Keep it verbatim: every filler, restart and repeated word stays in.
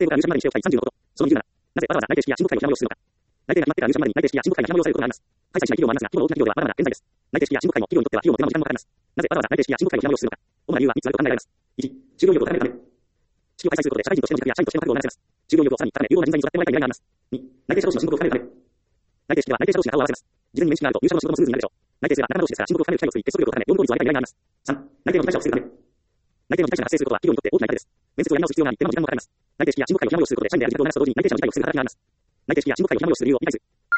定後から入社までにしておきたいさんじゅうのこと。その理由なら、なぜわざわざ内定式や申告会の必要をするのか。内定が決まってから入社までに内定式や申告会の必要性を考えます。開催しない企業もありますが、規模の大きな企業ではまだまだ健在です。内定式や申告会も企業にとっては費用も手間も時間もかかります。なぜわざわざ内定式や申告会の必要をするのか。主な理由はみっつあると考えられます。いち、就業力を高めるため。式を開催することで社会人としての自覚や社員としての覚悟を学ばせます。就業力をさらに高め、有望な人材に育ててもらいたい狙いがあります。に、内定者同士の申告を深めるため。内定式では内定者同士が顔を合わせます。事前に面識があると入社後の仕事もスムーズになるでしょう。内定生は仲間同士ですから申告を深める機会を作り、結束力を高め、業務効率を上げたい狙いがあります。さん、内定の期待者を防ぐため。内定の期待者が発生することは企業にとって大きな痛手です。面接をやり直す必要があり、手間も時間もかかります。内定式や申告会をひな戻しすることで社員である自己を促すと同時に内定者の理解を進める働きがあります。内定式や申告会をひな戻しする理由を理解する。